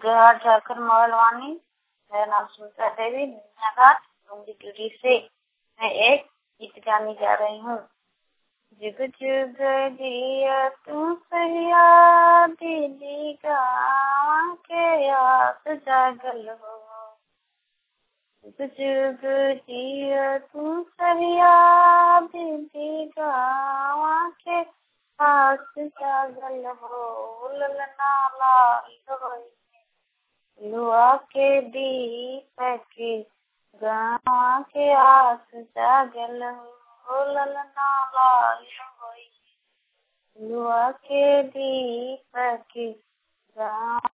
जोहार झारखंड मोहलवानी। मेरा नाम सुमित्रा देवी घाट डूंगरी से। मैं एक गीत गाने जा रही हूँ। जुग जुग जिया तू सहिया दीदी गाँव के आस जागल हो। जुग जुग जिया तू सहिया दीदी गाँव के आस जागल हो। ललना लाल लुआ के दीपक गाँव के आस जागल हो। ललना लाल लुआ के दीपक गाँव